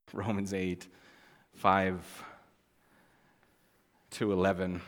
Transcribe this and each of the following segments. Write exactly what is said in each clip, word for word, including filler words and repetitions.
Romans eight, five to eleven,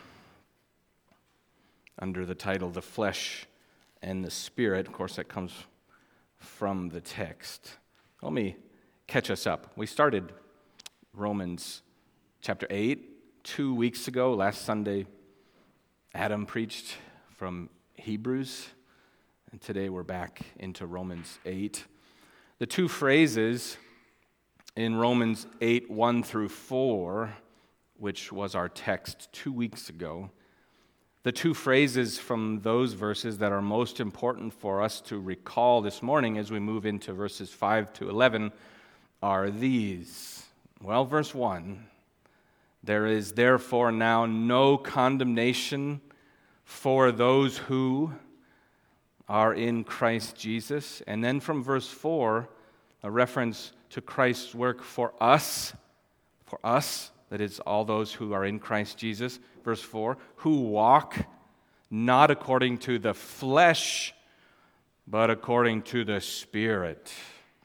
under the title, The Flesh and the Spirit. Of course, that comes from the text. Let me catch us up. We started Romans chapter eight two weeks ago. Last Sunday, Adam preached from Hebrews, and today we're back into Romans eight. The two phrases in Romans eight, one through four, which was our text two weeks ago, the two phrases from those verses that are most important for us to recall this morning as we move into verses five to eleven are these. Well, verse one, there is therefore now no condemnation for those who are in Christ Jesus. And then from verse four, a reference to Christ's work for us, for us, that is, all those who are in Christ Jesus. Verse four, who walk not according to the flesh, but according to the Spirit.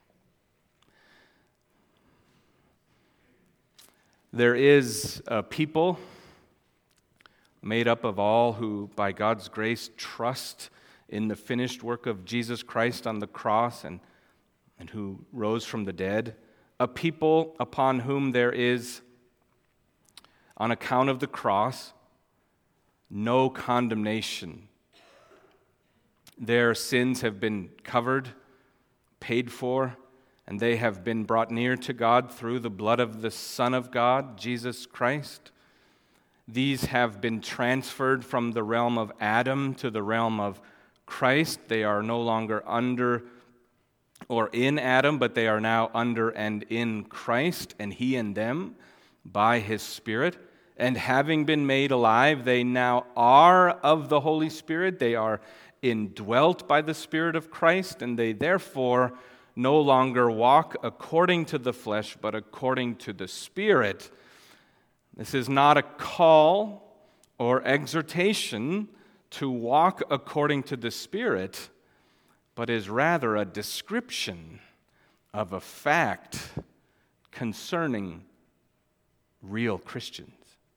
There is a people made up of all who, by God's grace, trust in the finished work of Jesus Christ on the cross and and who rose from the dead, a people upon whom there is, on account of the cross, no condemnation. Their sins have been covered, paid for, and they have been brought near to God through the blood of the Son of God, Jesus Christ. These have been transferred from the realm of Adam to the realm of Christ. They are no longer under or in Adam, but they are now under and in Christ, and He in them by His Spirit. And having been made alive, they now are of the Holy Spirit. They are indwelt by the Spirit of Christ, and they therefore no longer walk according to the flesh, but according to the Spirit. This is not a call or exhortation to walk according to the Spirit, but is rather a description of a fact concerning real Christians.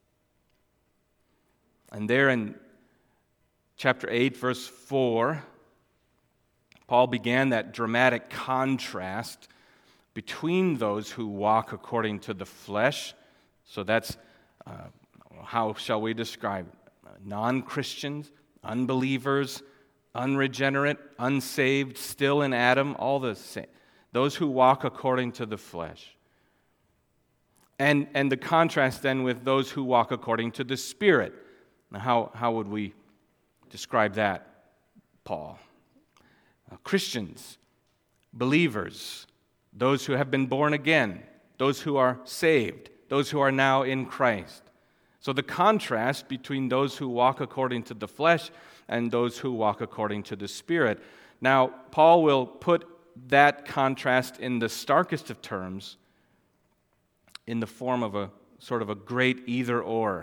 And there in chapter eight, verse four, Paul began that dramatic contrast between those who walk according to the flesh. So that's, uh, how shall we describe it? Non-Christians, unbelievers, unregenerate, unsaved, still in Adam, all the same. Those who walk according to the flesh. And, and the contrast then with those who walk according to the Spirit. Now, how, how would we describe that, Paul? Uh, Christians, believers, those who have been born again, those who are saved, those who are now in Christ. So the contrast between those who walk according to the flesh and those who walk according to the Spirit. Now, Paul will put that contrast in the starkest of terms in the form of a sort of a great either-or.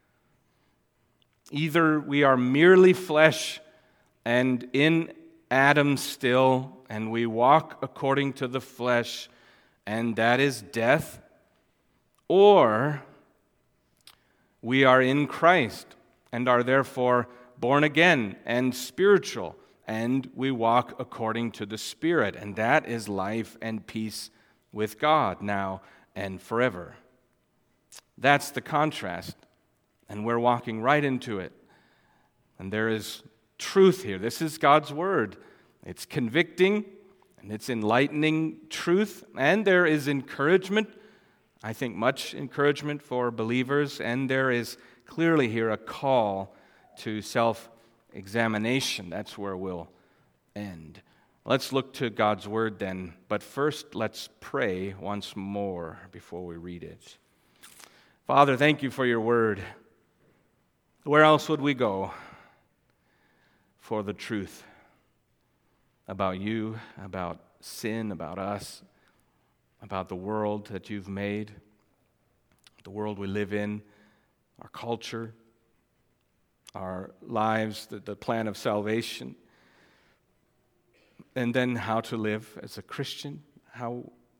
Either we are merely flesh and in Adam still, and we walk according to the flesh, and that is death, or we are in Christ and are therefore born again and spiritual, and we walk according to the Spirit, and that is life and peace with God now and forever. That's the contrast, and we're walking right into it. And there is truth here. This is God's Word. It's convicting, and it's enlightening truth, and there is encouragement, I think much encouragement for believers, and there is clearly here a call to self-examination. That's where we'll end. Let's look to God's Word then, but first let's pray once more before we read it. Father, thank you for your Word. Where else would we go for the truth about you, about sin, about us, about the world that you've made, the world we live in, our culture, our lives, the, the plan of salvation, and then how to live as a Christian, how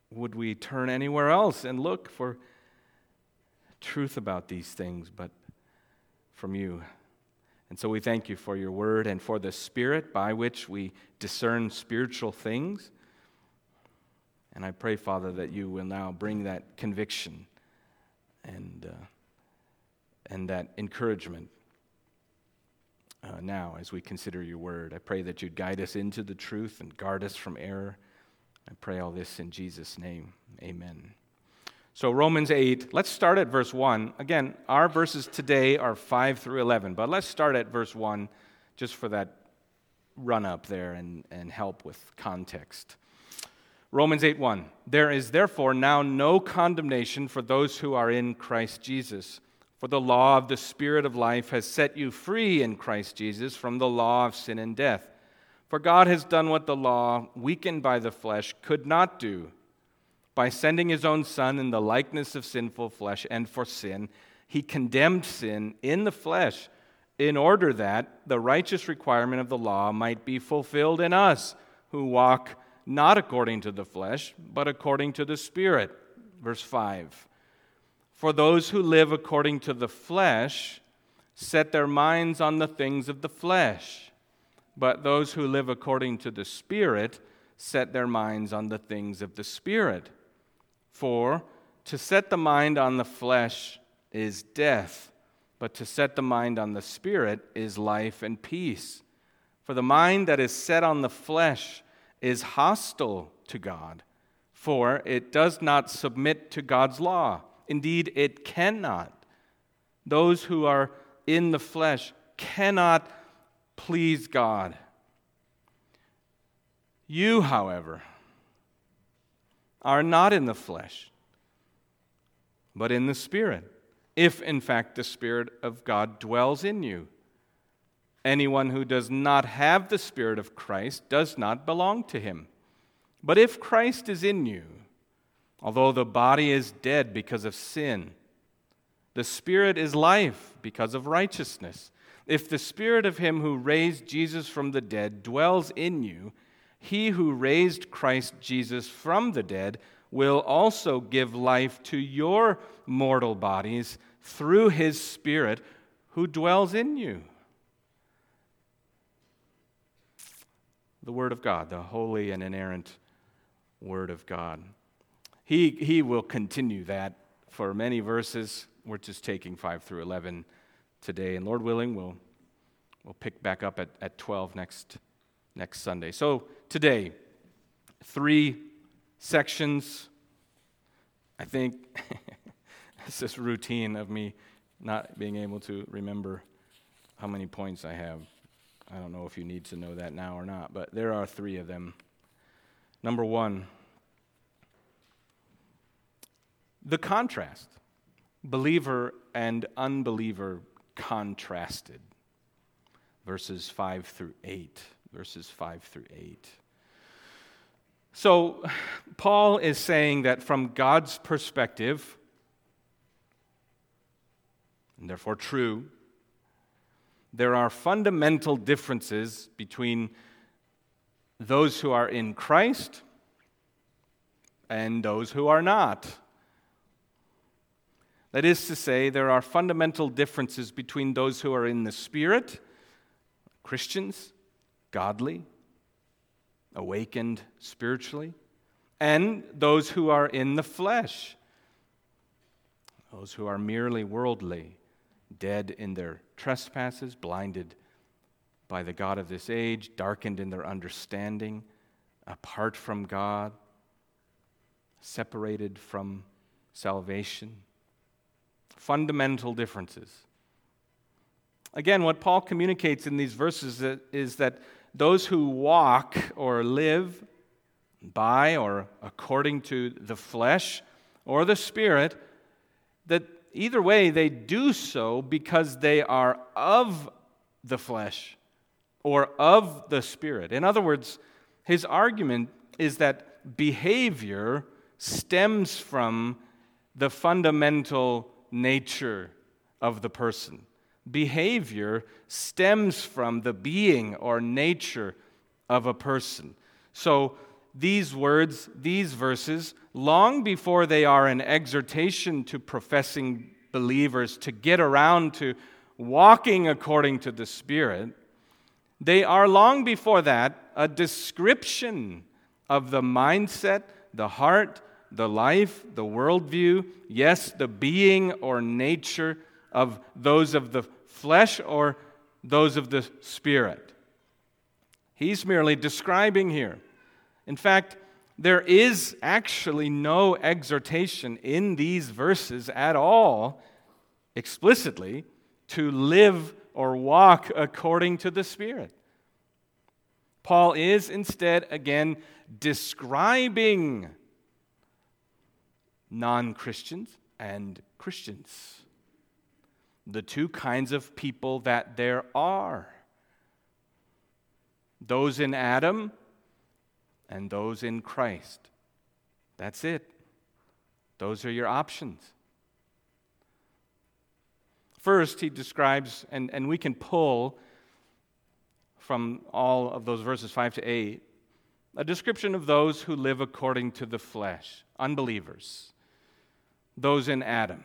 would we turn anywhere else and look for truth about these things but from you? And so we thank you for your word and for the Spirit by which we discern spiritual things. And I pray, Father, that you will now bring that conviction and uh, and that encouragement uh, now as we consider your word. I pray that you'd guide us into the truth and guard us from error. I pray all this in Jesus' name. Amen. So Romans eight, let's start at verse one. Again, our verses today are five through eleven, but let's start at verse one just for that run-up there and, and help with context. Romans eight one, there is therefore now no condemnation for those who are in Christ Jesus. For the law of the Spirit of life has set you free in Christ Jesus from the law of sin and death. For God has done what the law, weakened by the flesh, could not do. By sending his own Son in the likeness of sinful flesh, and for sin, he condemned sin in the flesh, in order that the righteous requirement of the law might be fulfilled in us, who walk not according to the flesh, but according to the Spirit. Verse five. For those who live according to the flesh set their minds on the things of the flesh, but those who live according to the Spirit set their minds on the things of the Spirit. For to set the mind on the flesh is death, but to set the mind on the Spirit is life and peace. For the mind that is set on the flesh is hostile to God, for it does not submit to God's law. Indeed, it cannot. Those who are in the flesh cannot please God. You, however, are not in the flesh, but in the Spirit, if in fact the Spirit of God dwells in you. Anyone who does not have the Spirit of Christ does not belong to him. But if Christ is in you, although the body is dead because of sin, the Spirit is life because of righteousness. If the Spirit of him who raised Jesus from the dead dwells in you, he who raised Christ Jesus from the dead will also give life to your mortal bodies through his Spirit who dwells in you. The Word of God, the holy and inerrant Word of God. He, he will continue that for many verses. We're just taking five through eleven today, and Lord willing, we'll, we'll pick back up at, at twelve next, next Sunday. So today, three sections. I think it's this routine of me not being able to remember how many points I have. I don't know if you need to know that now or not, but there are three of them. Number one, the contrast. Believer and unbeliever contrasted. Verses five through eight. Verses five through eight. So, Paul is saying that from God's perspective, and therefore true, there are fundamental differences between those who are in Christ and those who are not. That is to say, there are fundamental differences between those who are in the Spirit, Christians, godly, awakened spiritually, and those who are in the flesh, those who are merely worldly, dead in their trespasses, blinded by the God of this age, darkened in their understanding, apart from God, separated from salvation. Fundamental differences. Again, what Paul communicates in these verses is that those who walk or live by or according to the flesh or the Spirit, that either way they do so because they are of the flesh or of the Spirit. In other words, his argument is that behavior stems from the fundamental nature of the person. Behavior stems from the being or nature of a person. So these words, these verses, long before they are an exhortation to professing believers to get around to walking according to the Spirit, they are long before that a description of the mindset, the heart, the life, the worldview, yes, the being or nature of those of the flesh or those of the Spirit. He's merely describing here. In fact, there is actually no exhortation in these verses at all, explicitly, to live or walk according to the Spirit. Paul is instead, again, describing non-Christians and Christians, the two kinds of people that there are, those in Adam and those in Christ. That's it. Those are your options. First, he describes, and, and we can pull from all of those verses five to eight, a description of those who live according to the flesh, unbelievers, those in Adam.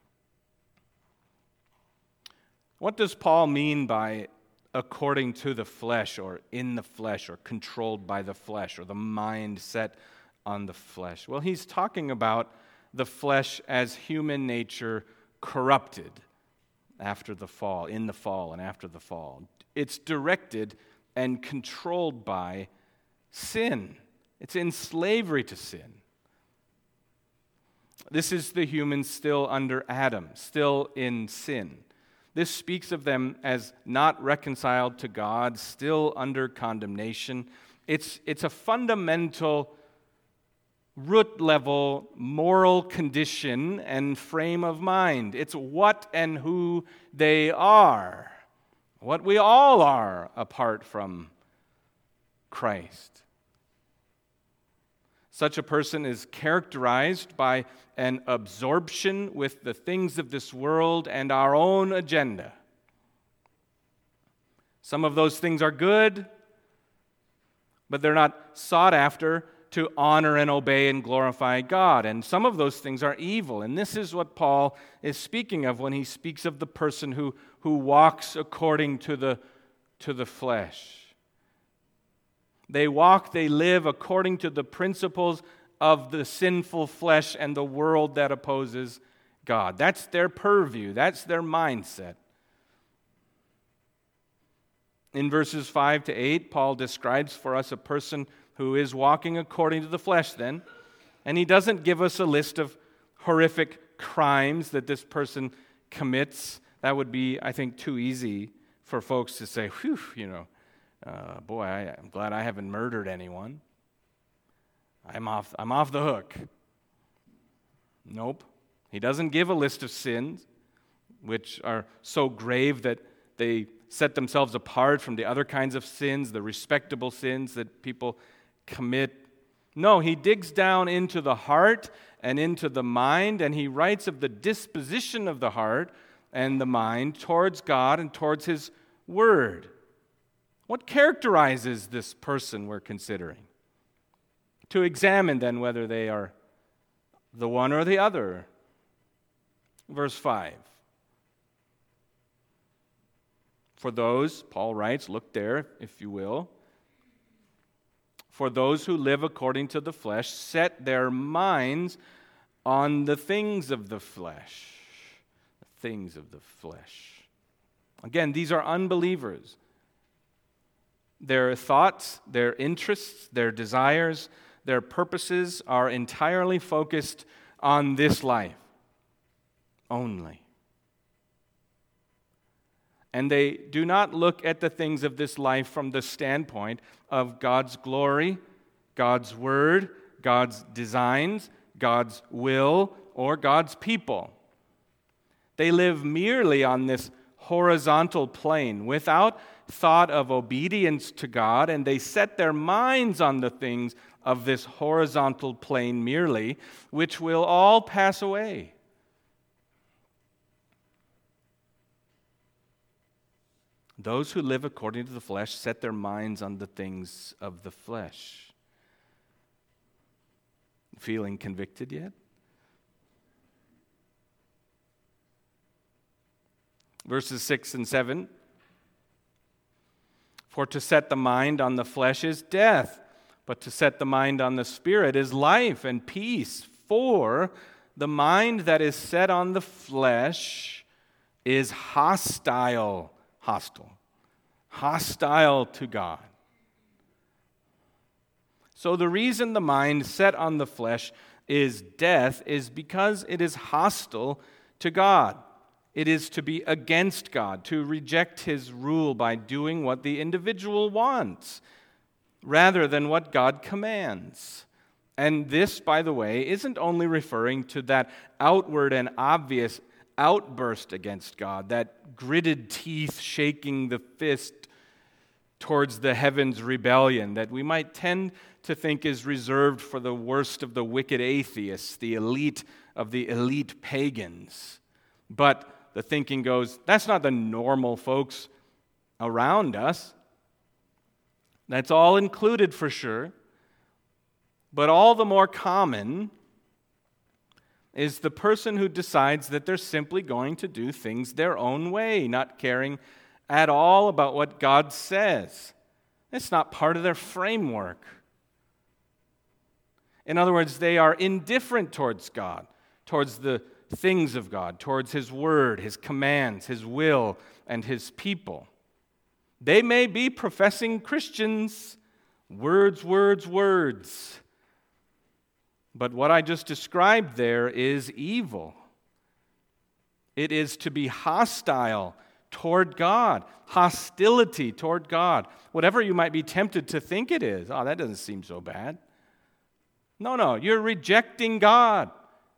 What does Paul mean by according to the flesh, or in the flesh, or controlled by the flesh, or the mind set on the flesh? Well, he's talking about the flesh as human nature corrupted after the fall, in the fall and after the fall. It's directed and controlled by sin. It's in slavery to sin. This is the humans still under Adam, still in sin. This speaks of them as not reconciled to God, still under condemnation. It's, it's a fundamental, root-level moral condition and frame of mind. It's what and who they are, what we all are apart from Christ. Such a person is characterized by an absorption with the things of this world and our own agenda. Some of those things are good, but they're not sought after to honor and obey and glorify God. And some of those things are evil. And this is what Paul is speaking of when he speaks of the person who, who walks according to the, to the flesh. They walk, they live according to the principles of the sinful flesh and the world that opposes God. That's their purview. That's their mindset. In verses five to eight, Paul describes for us a person who is walking according to the flesh then, and he doesn't give us a list of horrific crimes that this person commits. That would be, I think, too easy for folks to say, whew, you know, Uh, boy, I, I'm glad I haven't murdered anyone. I'm off, I'm off the hook. Nope. He doesn't give a list of sins which are so grave that they set themselves apart from the other kinds of sins, the respectable sins that people commit. No, he digs down into the heart and into the mind, and he writes of the disposition of the heart and the mind towards God and towards His Word. What characterizes this person we're considering? To examine then whether they are the one or the other. Verse five. For those, Paul writes, look there if you will. For those who live according to the flesh set their minds on the things of the flesh. The things of the flesh. Again, these are unbelievers. Their thoughts, their interests, their desires, their purposes are entirely focused on this life only. And they do not look at the things of this life from the standpoint of God's glory, God's word, God's designs, God's will, or God's people. They live merely on this horizontal plane without thought of obedience to God, and they set their minds on the things of this horizontal plane merely, which will all pass away. Those who live according to the flesh set their minds on the things of the flesh. Feeling convicted yet? Verses six and seven. For to set the mind on the flesh is death, but to set the mind on the Spirit is life and peace. For the mind that is set on the flesh is hostile, hostile, hostile to God. So the reason the mind set on the flesh is death is because it is hostile to God. It is to be against God, to reject His rule by doing what the individual wants, rather than what God commands. And this, by the way, isn't only referring to that outward and obvious outburst against God, that gritted teeth shaking the fist towards the heavens rebellion that we might tend to think is reserved for the worst of the wicked atheists, the elite of the elite pagans. But the thinking goes, that's not the normal folks around us. That's all included for sure. But all the more common is the person who decides that they're simply going to do things their own way, not caring at all about what God says. It's not part of their framework. In other words, they are indifferent towards God, towards the things of God, towards His word, His commands, His will, and His people. They may be professing Christians, words, words, words. But what I just described there is evil. It is to be hostile toward God, hostility toward God. Whatever you might be tempted to think it is. Oh, that doesn't seem so bad. No, no, you're rejecting God.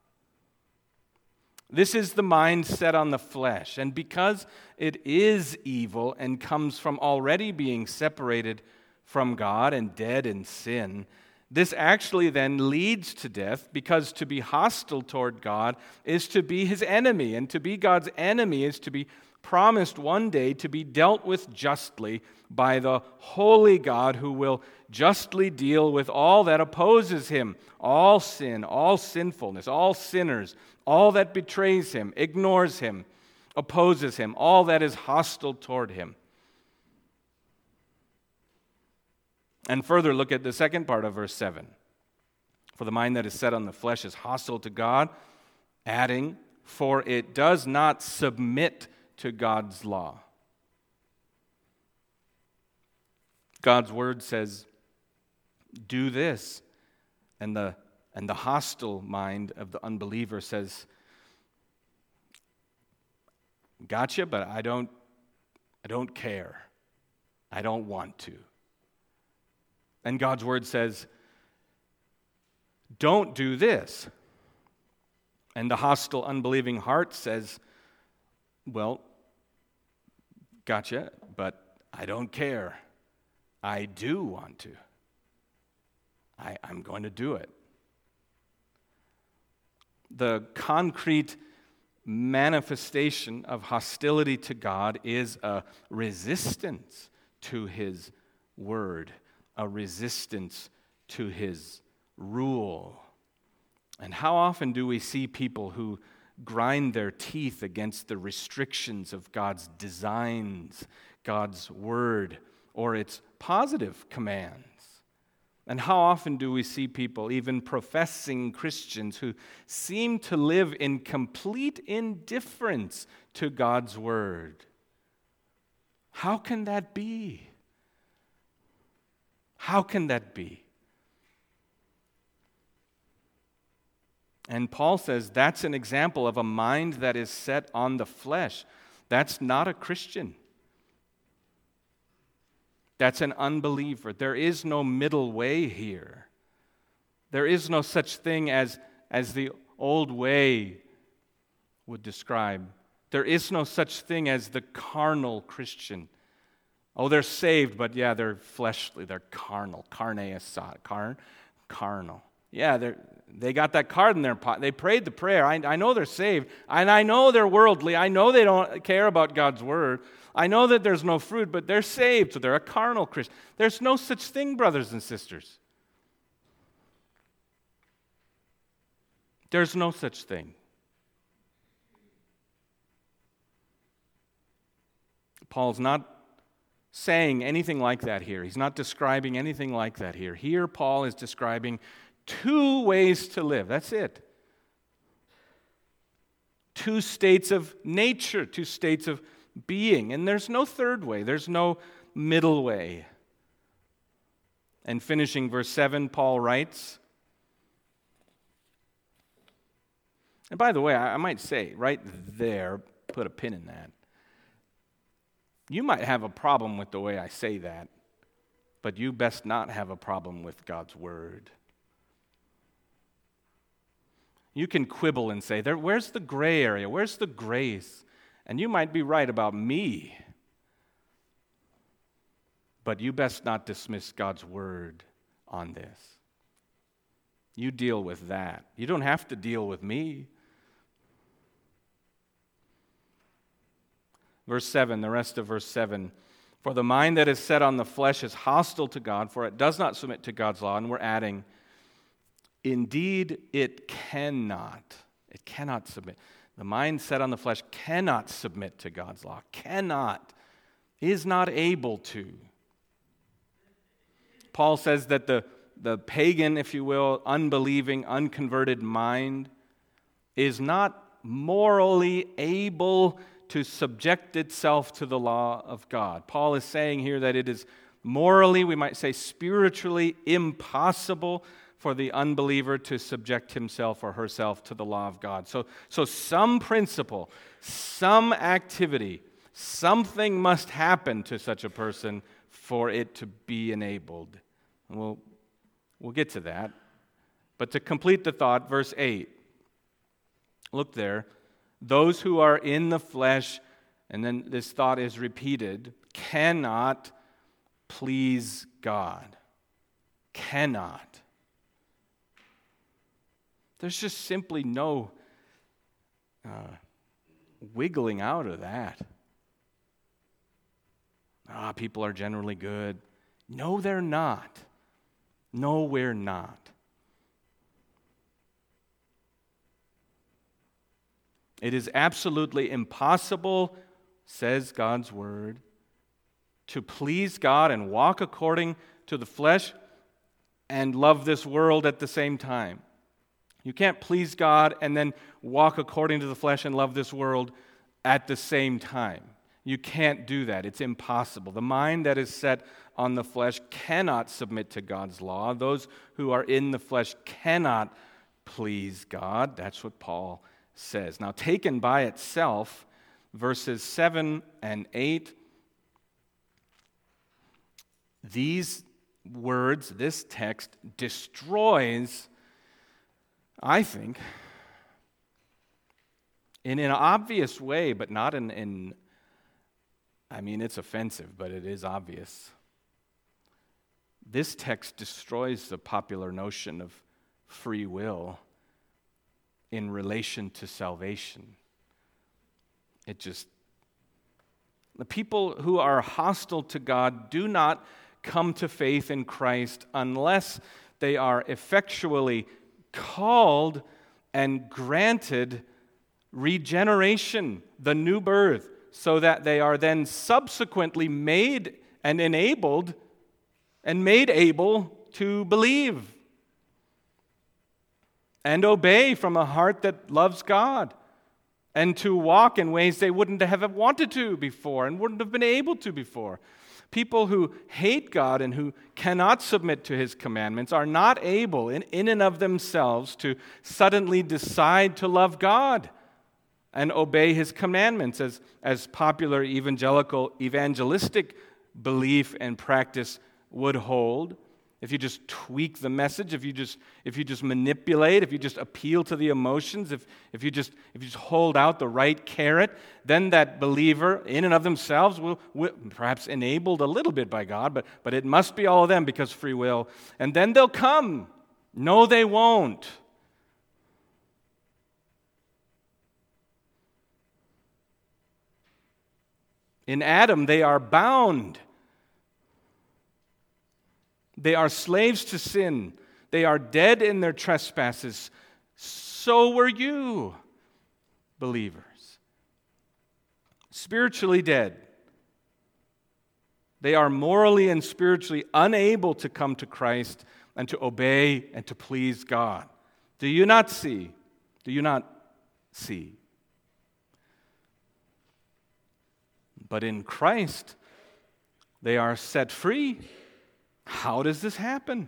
This is the mind set on the flesh. And because it is evil and comes from already being separated from God and dead in sin, this actually then leads to death, because to be hostile toward God is to be His enemy, and to be God's enemy is to be promised one day to be dealt with justly by the holy God who will justly deal with all that opposes Him, all sin, all sinfulness, all sinners, all that betrays Him, ignores Him, opposes Him, all that is hostile toward Him. And further, look at the second part of verse seven. For the mind that is set on the flesh is hostile to God, adding, for it does not submit to God's law. God's word says, do this. And the, and the hostile mind of the unbeliever says, gotcha, but I don't, I don't care. I don't want to. And God's word says, don't do this. And the hostile, unbelieving heart says, well, gotcha, but I don't care. I do want to. I, I'm going to do it. The concrete manifestation of hostility to God is a resistance to His word, a resistance to His rule. And how often do we see people who grind their teeth against the restrictions of God's designs, God's word, or its positive commands? And how often do we see people, even professing Christians, who seem to live in complete indifference to God's word? How can that be? How can that be? And Paul says that's an example of a mind that is set on the flesh. That's not a Christian. That's an unbeliever. There is no middle way here. There is no such thing as, as the old way would describe. There is no such thing as the carnal Christian. Oh, they're saved, but yeah, they're fleshly, they're carnal. Carne asad, carn, carnal. Yeah, they they got that card in their pot. They prayed the prayer. I, I know they're saved, and I know they're worldly. I know they don't care about God's word. I know that there's no fruit, but they're saved, so they're a carnal Christian. There's no such thing, brothers and sisters. There's no such thing. Paul's not saying anything like that here. He's not describing anything like that here. Here, Paul is describing two ways to live. That's it. Two states of nature, two states of being. And there's no third way. There's no middle way. And finishing verse seven, Paul writes, and by the way, I might say, right there, put a pin in that. You might have a problem with the way I say that, but you best not have a problem with God's word. You can quibble and say, there, where's the gray area? Where's the grace? And you might be right about me, but you best not dismiss God's word on this. You deal with that. You don't have to deal with me. Verse seven, the rest of verse seven. For the mind that is set on the flesh is hostile to God, for it does not submit to God's law. And we're adding, indeed it cannot. It cannot submit. The mind set on the flesh cannot submit to God's law. Cannot. Is not able to. Paul says that the, the pagan, if you will, unbelieving, unconverted mind is not morally able to subject itself to the law of God. Paul is saying here that it is morally, we might say spiritually, impossible for the unbeliever to subject himself or herself to the law of God. So, so some principle, some activity, something must happen to such a person for it to be enabled. And we'll, we'll get to that. But to complete the thought, verse eight. Look there. Those who are in the flesh, and then this thought is repeated, cannot please God. Cannot. There's just simply no uh, wiggling out of that. Ah, people are generally good. No, they're not. No, we're not. It is absolutely impossible, says God's word, to please God and walk according to the flesh and love this world at the same time. You can't please God and then walk according to the flesh and love this world at the same time. You can't do that. It's impossible. The mind that is set on the flesh cannot submit to God's law. Those who are in the flesh cannot please God. That's what Paul says. Now, taken by itself, verses seven and eight, these words, this text, destroys, I think, in an obvious way, but not in, in, I mean, it's offensive, but it is obvious. This text destroys the popular notion of free will in relation to salvation. It just, the people who are hostile to God do not come to faith in Christ unless they are effectually called and granted regeneration, the new birth, so that they are then subsequently made and enabled and made able to believe and obey from a heart that loves God, and to walk in ways they wouldn't have wanted to before and wouldn't have been able to before. People who hate God and who cannot submit to His commandments are not able in, in and of themselves to suddenly decide to love God and obey His commandments, as, as popular evangelical, evangelistic belief and practice would hold. If you just tweak the message, if you just if you just manipulate, if you just appeal to the emotions, if if you just if you just hold out the right carrot, then that believer, in and of themselves, will, will perhaps enabled a little bit by God, but but it must be all of them because free will. And then they'll come. No, they won't. In Adam, they are bound. They are slaves to sin. They are dead in their trespasses, so were you, believers. Spiritually dead. They are morally and spiritually unable to come to Christ and to obey and to please God. Do you not see? Do you not see? But in Christ, they are set free. How does this happen?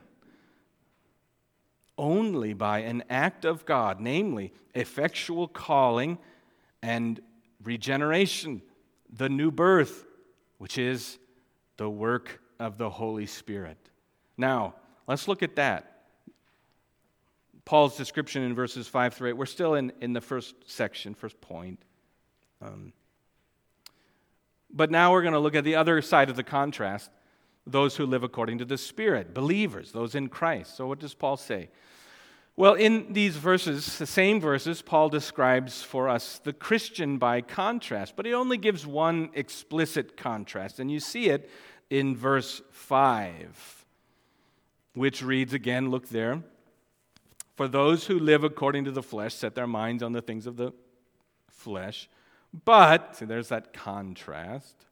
Only by an act of God, namely effectual calling and regeneration, the new birth, which is the work of the Holy Spirit. Now, let's look at that. Paul's description in verses five through eight. We're still in, in the first section, first point. Um, but now we're going to look at the other side of the contrast, those who live according to the Spirit, believers, those in Christ. So what does Paul say? Well, in these verses, the same verses, Paul describes for us the Christian by contrast, but he only gives one explicit contrast, and you see it in verse five, which reads again, look there, "For those who live according to the flesh set their minds on the things of the flesh, but," see, there's that contrast,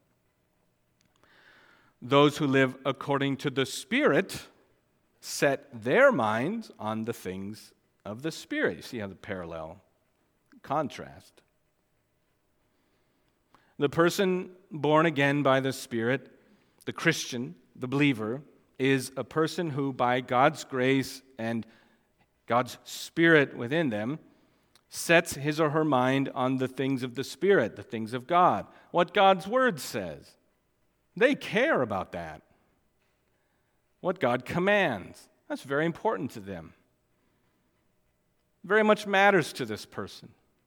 "those who live according to the Spirit set their minds on the things of the Spirit." You see how the parallel contrast. The person born again by the Spirit, the Christian, the believer, is a person who by God's grace and God's Spirit within them sets his or her mind on the things of the Spirit, the things of God, what God's Word says. They care about that. What God commands. That's very important to them. Very much matters to this person.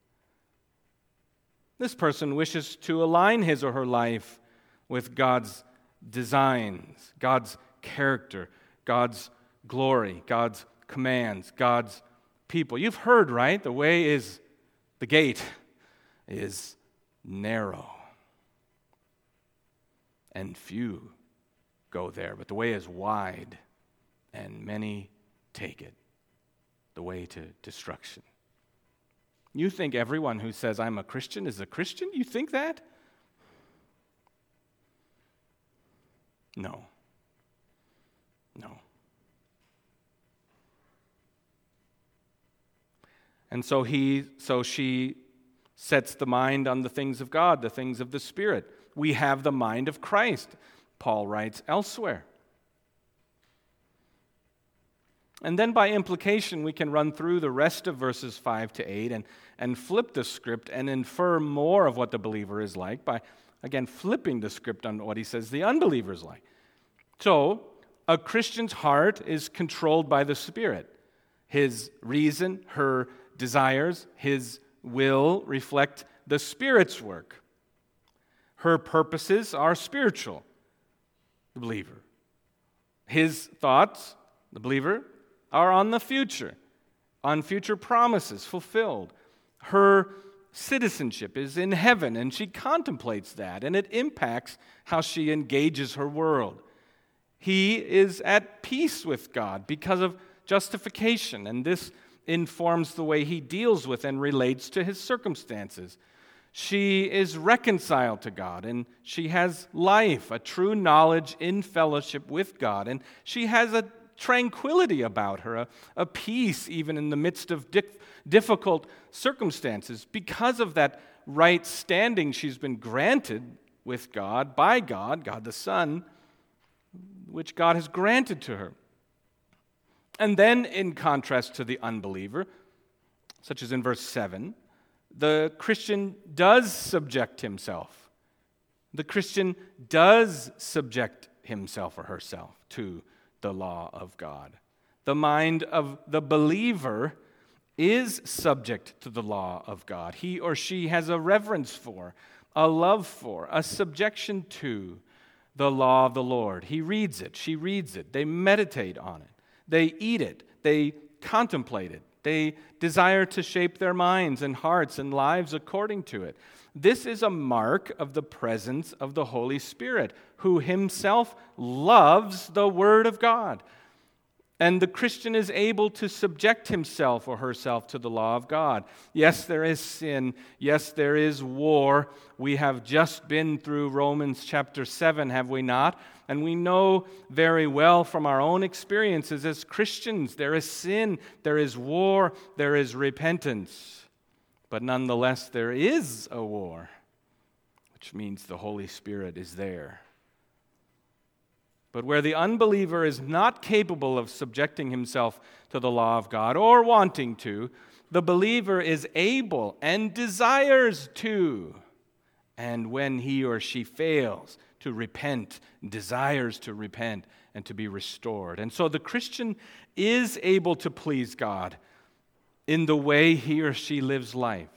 This person wishes to align his or her life with God's designs, God's character, God's glory, God's commands, God's people. You've heard, right? The way is, the gate is narrow, and few go there, but the way is wide, and many take it, the way to destruction. You think everyone who says, "I'm a Christian," is a Christian? You think that? No. No. And so he, so she sets the mind on the things of God, the things of the Spirit. We have the mind of Christ, Paul writes elsewhere. And then by implication, we can run through the rest of verses five to eight and, and flip the script and infer more of what the believer is like by, again, flipping the script on what he says the unbeliever is like. So, a Christian's heart is controlled by the Spirit. His reason, her desires, his will reflect the Spirit's work. Her purposes are spiritual, the believer. His thoughts, the believer, are on the future, on future promises fulfilled. Her citizenship is in heaven, and she contemplates that, and it impacts how she engages her world. He is at peace with God because of justification, and this informs the way he deals with and relates to his circumstances. She is reconciled to God, and she has life, a true knowledge in fellowship with God, and she has a tranquility about her, a, a peace even in the midst of di- difficult circumstances because of that right standing she's been granted with God, by God, God the Son, which God has granted to her. And then, in contrast to the unbeliever, such as in verse seven, the Christian does subject himself. The Christian does subject himself or herself to the law of God. The mind of the believer is subject to the law of God. He or she has a reverence for, a love for, a subjection to the law of the Lord. He reads it, she reads it, they meditate on it, they eat it, they contemplate it, they desire to shape their minds and hearts and lives according to it. This is a mark of the presence of the Holy Spirit, who himself loves the Word of God. And the Christian is able to subject himself or herself to the law of God. Yes, there is sin. Yes, there is war. We have just been through Romans chapter seven, have we not? And we know very well from our own experiences as Christians, there is sin, there is war, there is repentance. But nonetheless, there is a war, which means the Holy Spirit is there. But where the unbeliever is not capable of subjecting himself to the law of God or wanting to, the believer is able and desires to. And when he or she fails to repent, desires to repent and to be restored. And so the Christian is able to please God in the way he or she lives life.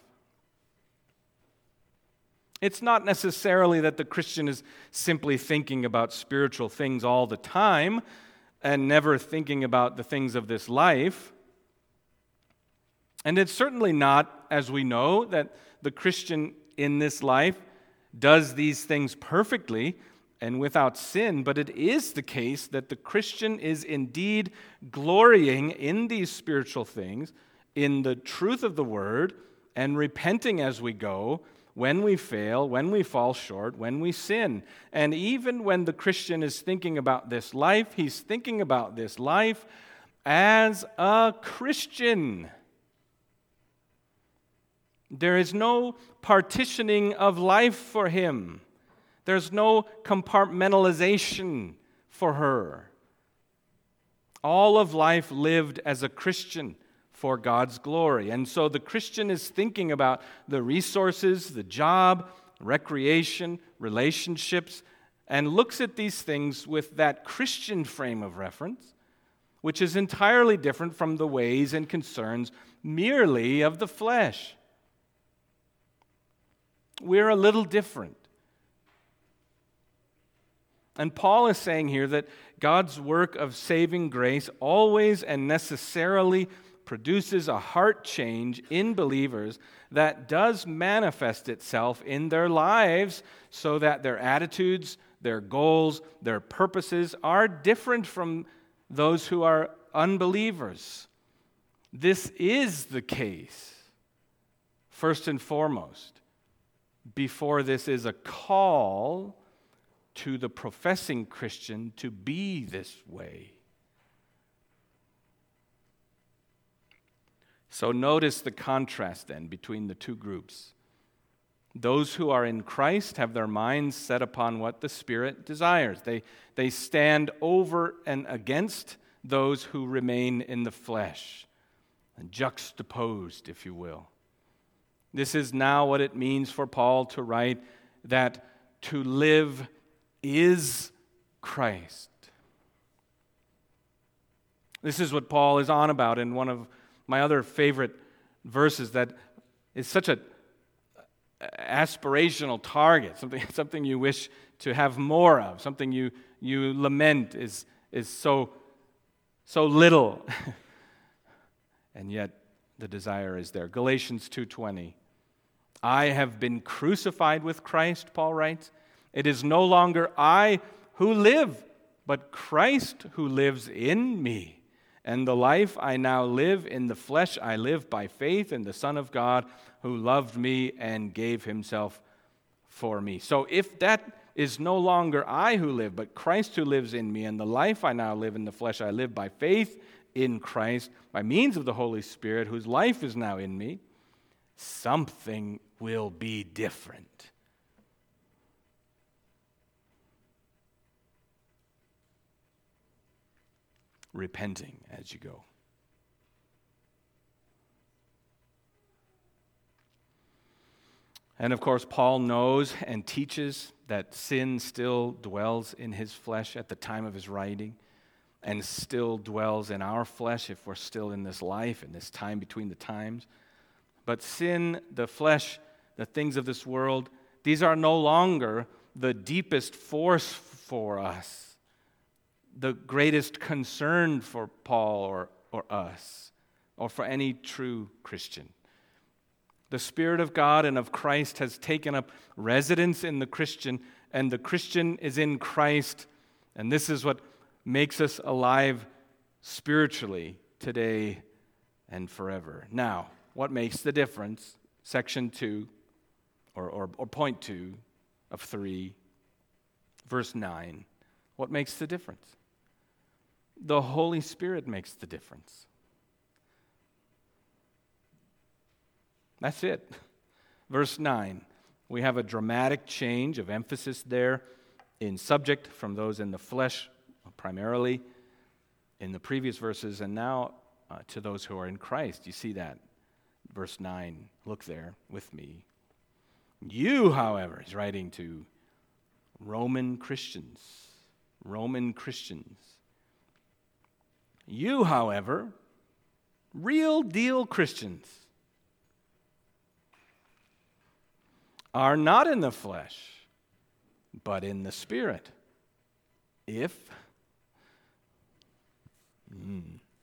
It's not necessarily that the Christian is simply thinking about spiritual things all the time and never thinking about the things of this life. And it's certainly not, as we know, that the Christian in this life does these things perfectly and without sin, but it is the case that the Christian is indeed glorying in these spiritual things, in the truth of the Word, and repenting as we go, when we fail, when we fall short, when we sin. And even when the Christian is thinking about this life, he's thinking about this life as a Christian. There is no partitioning of life for him. There's no compartmentalization for her. All of life lived as a Christian for God's glory. And so the Christian is thinking about the resources, the job, recreation, relationships, and looks at these things with that Christian frame of reference, which is entirely different from the ways and concerns merely of the flesh. We're a little different. And Paul is saying here that God's work of saving grace always and necessarily produces a heart change in believers that does manifest itself in their lives so that their attitudes, their goals, their purposes are different from those who are unbelievers. This is the case, first and foremost, before this is a call to the professing Christian to be this way. So notice the contrast then between the two groups. Those who are in Christ have their minds set upon what the Spirit desires. They, they stand over and against those who remain in the flesh, and juxtaposed, if you will. This is now what it means for Paul to write that to live is Christ. This is what Paul is on about in one of my other favorite verses that is such a aspirational target, something, something you wish to have more of, something you, you lament is, is so, so little. And yet the desire is there. Galatians two twenty. I have been crucified with Christ, Paul writes. It is no longer I who live, but Christ who lives in me. And the life I now live in the flesh, I live by faith in the Son of God who loved me and gave himself for me. So if that is no longer I who live, but Christ who lives in me, and the life I now live in the flesh, I live by faith in Christ, by means of the Holy Spirit, whose life is now in me, something will be different. Repenting as you go. And of course, Paul knows and teaches that sin still dwells in his flesh at the time of his writing, and still dwells in our flesh if we're still in this life, in this time between the times. But sin, the flesh, the things of this world, these are no longer the deepest force for us, the greatest concern for Paul or, or us, or for any true Christian. The Spirit of God and of Christ has taken up residence in the Christian, and the Christian is in Christ, and this is what makes us alive spiritually today and forever. Now, what makes the difference? Section two, or, or, or point two of three, verse nine. What makes the difference? The Holy Spirit makes the difference. That's it. Verse nine. We have a dramatic change of emphasis there in subject from those in the flesh, primarily in the previous verses, and now uh, to those who are in Christ. You see that? Verse nine. Look there with me. You, however, is writing to Roman Christians. Roman Christians. You, however, real deal Christians, are not in the flesh, but in the Spirit. If, mm,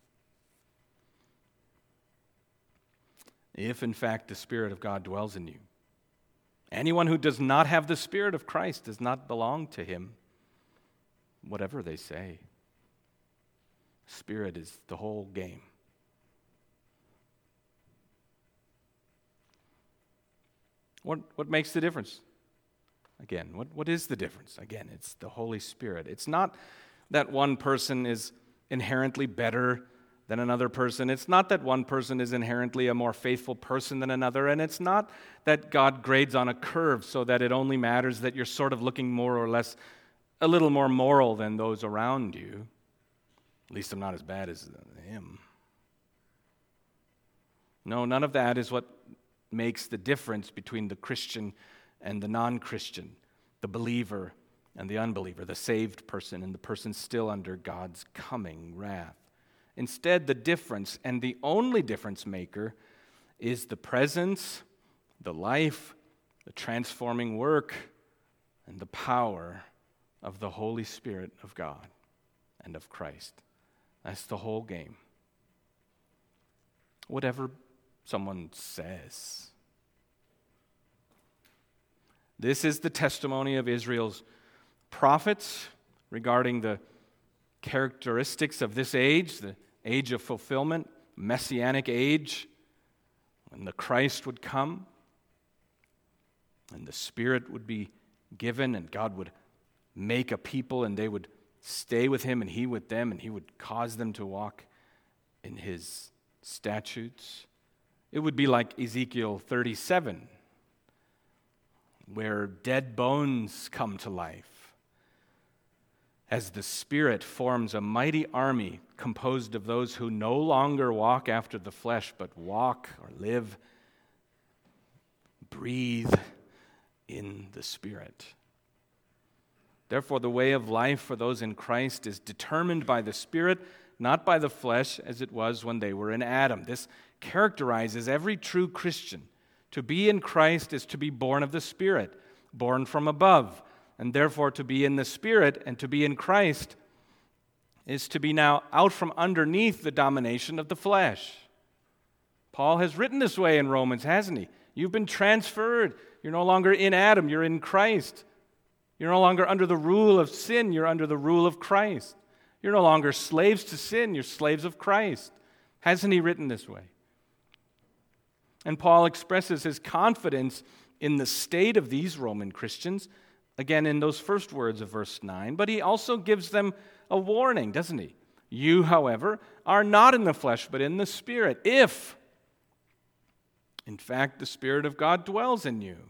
if in fact the Spirit of God dwells in you. Anyone who does not have the Spirit of Christ does not belong to him, whatever they say. Spirit is the whole game. What, what makes the difference? Again, what, what is the difference? Again, it's the Holy Spirit. It's not that one person is inherently better than another person. It's not that one person is inherently a more faithful person than another. And it's not that God grades on a curve so that it only matters that you're sort of looking more or less, a little more moral than those around you. At least I'm not as bad as him. No, none of that is what makes the difference between the Christian and the non-Christian, the believer and the unbeliever, the saved person and the person still under God's coming wrath. Instead, the difference, and the only difference maker, is the presence, the life, the transforming work, and the power of the Holy Spirit of God and of Christ. That's the whole game. Whatever someone says. This is the testimony of Israel's prophets regarding the characteristics of this age, the age of fulfillment, messianic age, when the Christ would come and the Spirit would be given and God would make a people and they would stay with him and he with them and he would cause them to walk in his statutes. It would be like Ezekiel thirty-seven, where dead bones come to life, as the Spirit forms a mighty army composed of those who no longer walk after the flesh, but walk or live, breathe in the Spirit. Therefore, the way of life for those in Christ is determined by the Spirit, not by the flesh, as it was when they were in Adam. This characterizes every true Christian. To be in Christ is to be born of the Spirit, born from above. And therefore, to be in the Spirit and to be in Christ is to be now out from underneath the domination of the flesh. Paul has written this way in Romans, hasn't he? You've been transferred. You're no longer in Adam, you're in Christ. You're no longer under the rule of sin, you're under the rule of Christ. You're no longer slaves to sin, you're slaves of Christ. Hasn't he written this way? And Paul expresses his confidence in the state of these Roman Christians, again in those first words of verse nine, but he also gives them a warning, doesn't he? You, however, are not in the flesh, but in the Spirit, if, in fact, the Spirit of God dwells in you.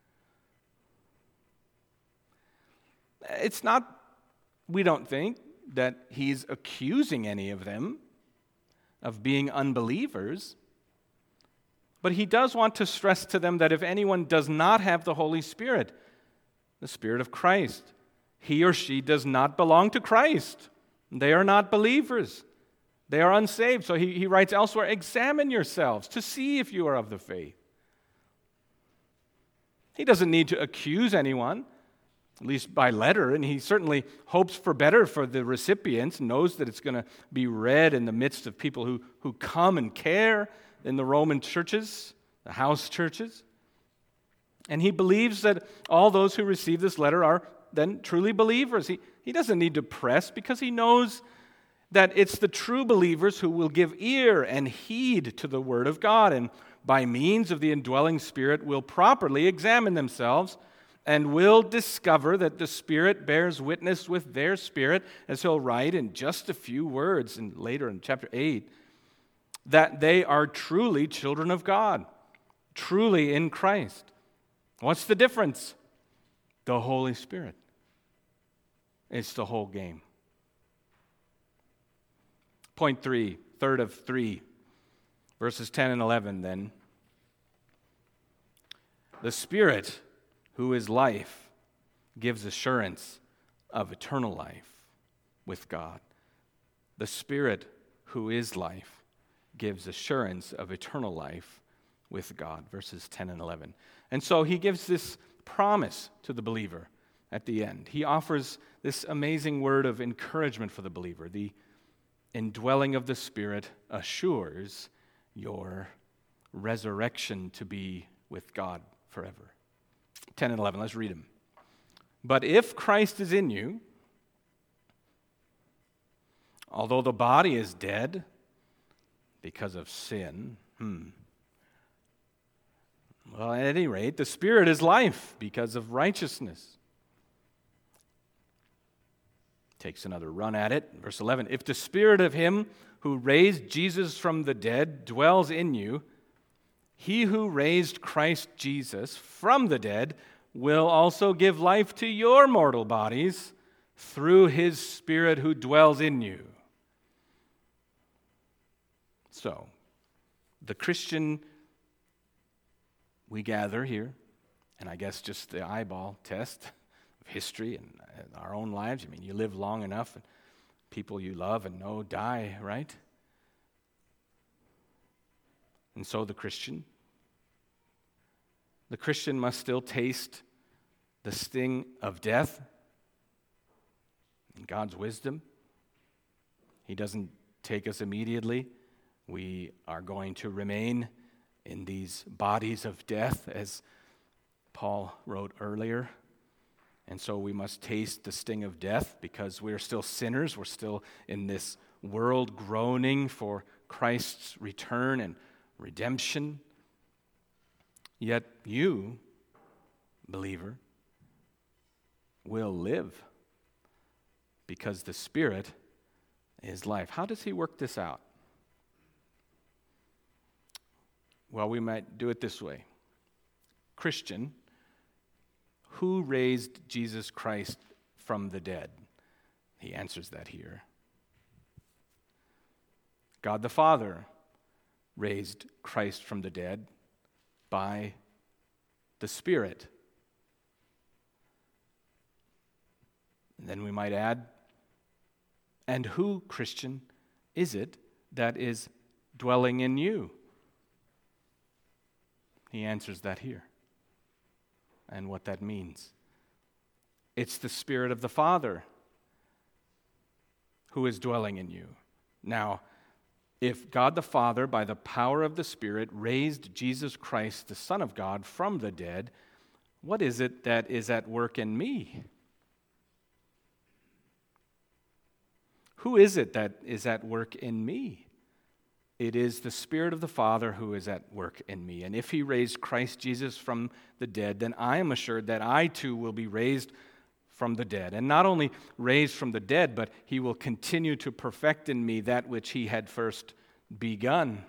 It's not, we don't think, that he's accusing any of them of being unbelievers, but he does want to stress to them that if anyone does not have the Holy Spirit, the Spirit of Christ, he or she does not belong to Christ. They are not believers. They are unsaved. So he, he writes elsewhere, examine yourselves to see if you are of the faith. He doesn't need to accuse anyone, at least by letter, and he certainly hopes for better for the recipients, knows that it's going to be read in the midst of people who, who come and care in the Roman churches, the house churches. And he believes that all those who receive this letter are then truly believers. He, he doesn't need to press because he knows That it's the true believers who will give ear and heed to the Word of God, and by means of the indwelling Spirit will properly examine themselves and will discover that the Spirit bears witness with their spirit, as he'll write in just a few words and later in chapter eight, that they are truly children of God, truly in Christ. What's the difference? The Holy Spirit. It's the whole game. Point three, third of three, verses ten and eleven then. The Spirit, who is life, gives assurance of eternal life with God. The Spirit, who is life, gives assurance of eternal life with God, verses ten and eleven. And so he gives this promise to the believer at the end. He offers this amazing word of encouragement for the believer. The indwelling of the Spirit assures your resurrection to be with God forever. ten and eleven, let's read them. But if Christ is in you, although the body is dead because of sin, hmm, well, at any rate, the Spirit is life because of righteousness. Takes another run at it. Verse eleven, if the Spirit of him who raised Jesus from the dead dwells in you, he who raised Christ Jesus from the dead will also give life to your mortal bodies through his Spirit who dwells in you. So, the Christian we gather here, and I guess just the eyeball test of history and our own lives. I mean, you live long enough, and people you love and know die, right? And so the Christian, the Christian must still taste the sting of death in God's wisdom. He doesn't take us immediately. We are going to remain in these bodies of death, as Paul wrote earlier. And so we must taste the sting of death because we're still sinners. We're still in this world groaning for Christ's return and redemption. Yet you, believer, will live because the Spirit is life. How does he work this out? Well, we might do it this way. Christian, who raised Jesus Christ from the dead? He answers that here. God the Father raised Christ from the dead by the Spirit. And then we might add, and who, Christian, is it that is dwelling in you? He answers that here and what that means. It's the Spirit of the Father who is dwelling in you. Now, if God the Father, by the power of the Spirit, raised Jesus Christ, the Son of God, from the dead, what is it that is at work in me? Who is it that is at work in me? It is the Spirit of the Father who is at work in me. And if he raised Christ Jesus from the dead, then I am assured that I too will be raised from the dead. And not only raised from the dead, but he will continue to perfect in me that which he had first begun.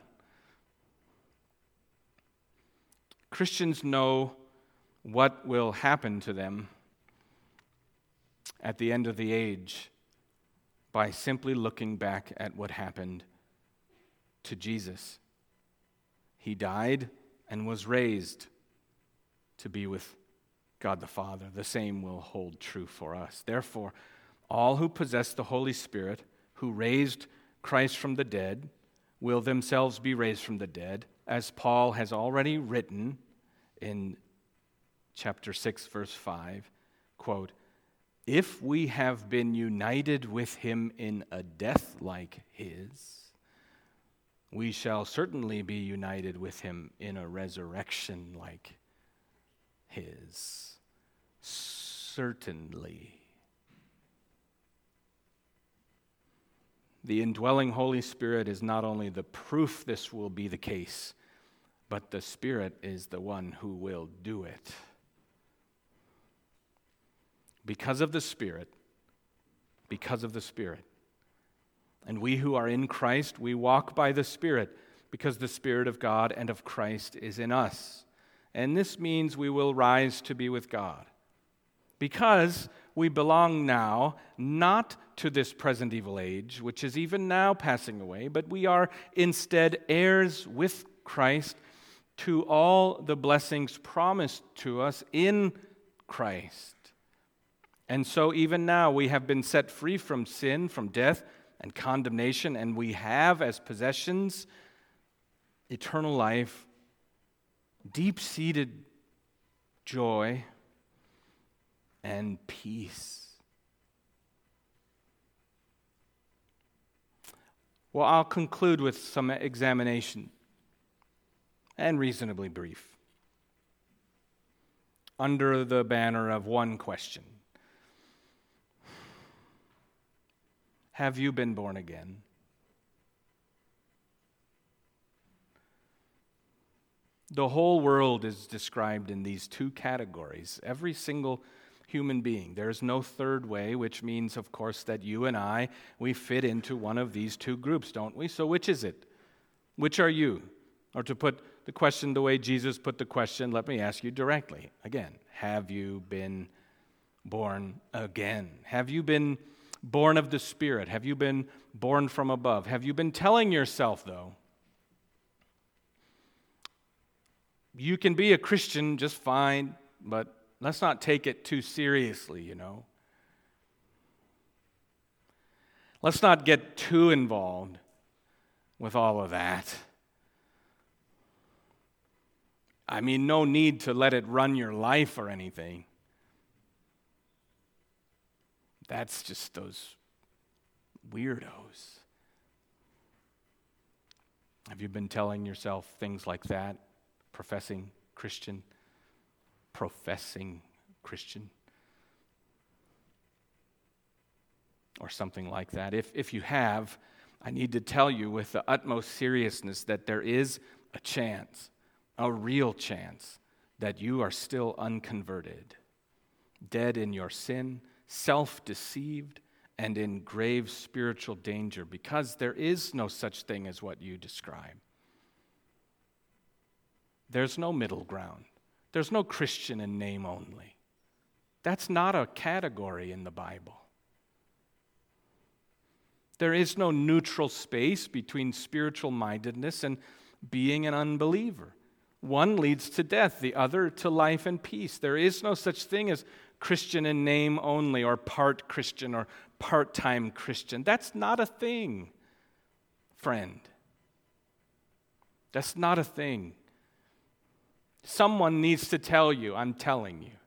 Christians know what will happen to them at the end of the age by simply looking back at what happened to Jesus. He died and was raised to be with God the Father. The same will hold true for us. Therefore, all who possess the Holy Spirit, who raised Christ from the dead, will themselves be raised from the dead, as Paul has already written in chapter six, verse five, quote, if we have been united with him in a death like his, we shall certainly be united with him in a resurrection like his. Certainly. The indwelling Holy Spirit is not only the proof this will be the case, but the Spirit is the one who will do it. Because of the Spirit, because of the Spirit. And we who are in Christ, we walk by the Spirit, because the Spirit of God and of Christ is in us. And this means we will rise to be with God. Because we belong now not to this present evil age, which is even now passing away, but we are instead heirs with Christ to all the blessings promised to us in Christ. And so even now we have been set free from sin, from death and condemnation, and we have as possessions eternal life, deep-seated joy, and peace. Well, I'll conclude with some examination, and reasonably brief, under the banner of one question. Have you been born again? The whole world is described in these two categories. Every single human being. There's no third way, which means, of course, that you and I, we fit into one of these two groups, don't we? So which is it? Which are you? Or to put the question the way Jesus put the question, let me ask you directly. Again, have you been born again? Have you been born of the Spirit? Have you been born from above? Have you been telling yourself, though, you can be a Christian just fine, but let's not take it too seriously, you know. Let's not get too involved with all of that. I mean, no need to let it run your life or anything. That's just those weirdos. Have you been telling yourself things like that? Professing Christian? Professing Christian? Or something like that. If, if you have, I need to tell you with the utmost seriousness that there is a chance, a real chance, that you are still unconverted, dead in your sin, self-deceived, and in grave spiritual danger, because there is no such thing as what you describe. There's no middle ground. There's no Christian in name only. That's not a category in the Bible. There is no neutral space between spiritual mindedness and being an unbeliever. One leads to death, the other to life and peace. There is no such thing as Christian in name only, or part Christian, or part-time Christian. That's not a thing, friend. That's not a thing. Someone needs to tell you, I'm telling you.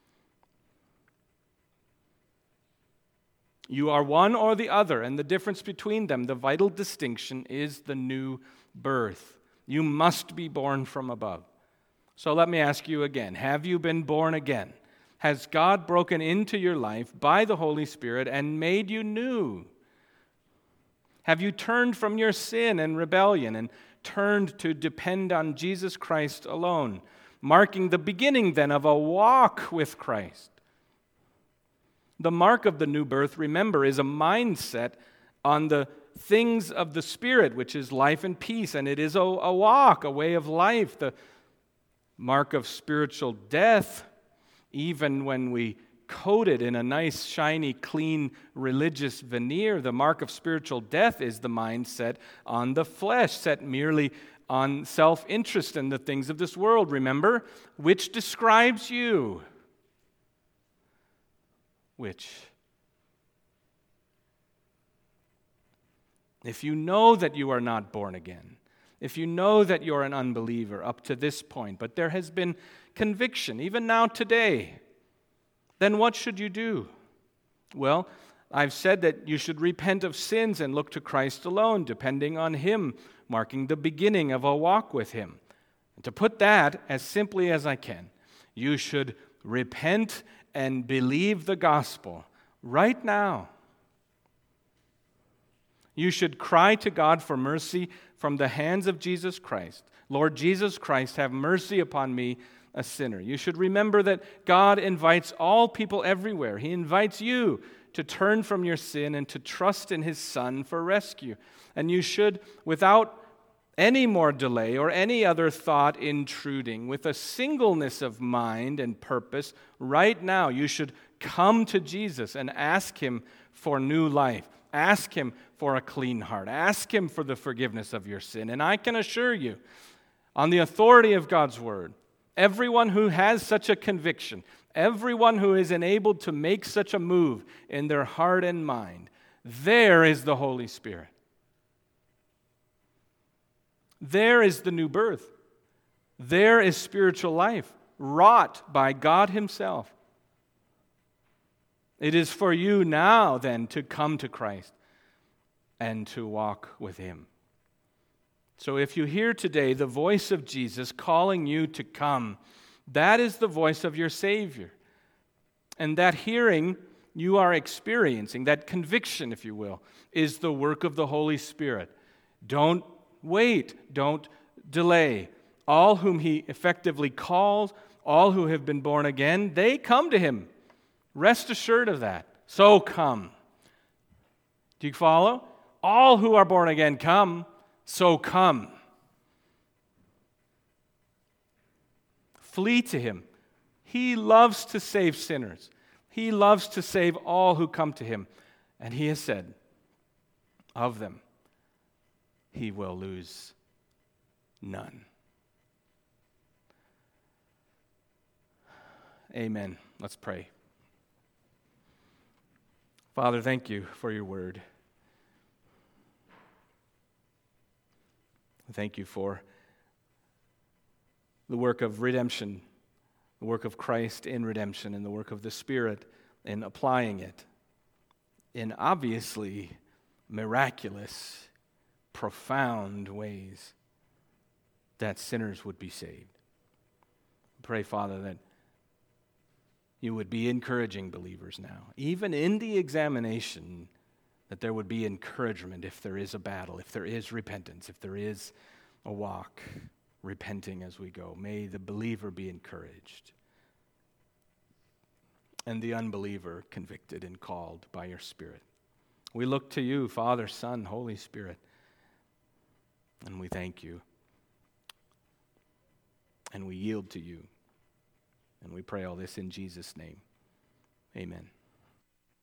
You are one or the other, and the difference between them, the vital distinction, is the new birth. You must be born from above. So let me ask you again, have you been born again? Has God broken into your life by the Holy Spirit and made you new? Have you turned from your sin and rebellion and turned to depend on Jesus Christ alone, marking the beginning then of a walk with Christ? The mark of the new birth, remember, is a mindset on the things of the Spirit, which is life and peace, and it is a, a walk, a way of life. The mark of spiritual death, even when we coat it in a nice, shiny, clean, religious veneer, the mark of spiritual death is the mindset on the flesh, set merely on self-interest in the things of this world, remember, which describes you. Which? If you know that you are not born again, if you know that you're an unbeliever up to this point, but there has been conviction, even now today, then what should you do? Well, I've said that you should repent of sins and look to Christ alone, depending on Him, marking the beginning of a walk with Him. And to put that as simply as I can, you should repent and believe the gospel right now. You should cry to God for mercy from the hands of Jesus Christ. Lord Jesus Christ, have mercy upon me, a sinner. You should remember that God invites all people everywhere. He invites you to turn from your sin and to trust in His Son for rescue. And you should, without any more delay or any other thought intruding, with a singleness of mind and purpose, right now you should come to Jesus and ask Him for new life. Ask Him for a clean heart. Ask Him for the forgiveness of your sin. And I can assure you, on the authority of God's Word, everyone who has such a conviction, everyone who is enabled to make such a move in their heart and mind, there is the Holy Spirit. There is the new birth. There is spiritual life wrought by God Himself. It is for you now, then, to come to Christ and to walk with Him. So if you hear today the voice of Jesus calling you to come, that is the voice of your Savior. And that hearing you are experiencing, that conviction, if you will, is the work of the Holy Spirit. Don't wait, don't delay. All whom He effectively calls, all who have been born again, they come to Him. Rest assured of that. So come. Do you follow? All who are born again come, so come. Flee to Him. He loves to save sinners. He loves to save all who come to Him. And He has said, of them, He will lose none. Amen. Let's pray. Father, thank You for Your word. Thank You for the work of redemption, the work of Christ in redemption, and the work of the Spirit in applying it in obviously miraculous, profound ways that sinners would be saved. Pray, Father, that You would be encouraging believers now, even in the examination, that there would be encouragement if there is a battle, if there is repentance, if there is a walk, repenting as we go. May the believer be encouraged and the unbeliever convicted and called by Your Spirit. We look to You, Father, Son, Holy Spirit, and we thank You. And we yield to You. And we pray all this in Jesus' name. Amen.